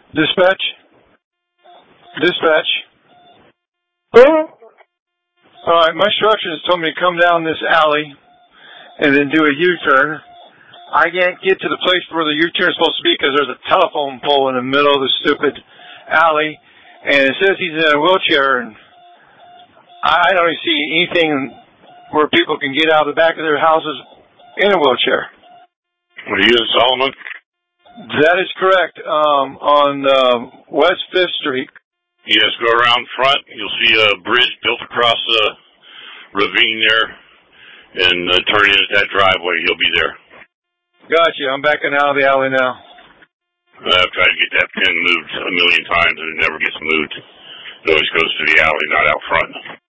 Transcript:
Dispatch? Dispatch? Who? Alright, my instructions told me to come down this alley and then do a U-turn. I can't get to the place where the U-turn is supposed to be because there's a telephone pole in the middle of the stupid alley, and it says he's in a wheelchair, and I don't see anything where people can get out of the back of their houses in a wheelchair. Are you in Solomon? That is correct. On West 5th Street. Yes, go around front. You'll see a bridge built across a ravine there, and turn into that driveway. You'll be there. Gotcha. I'm backing out of the alley now. I've tried to get that pin moved a million times, and it never gets moved. It always goes to the alley, not out front.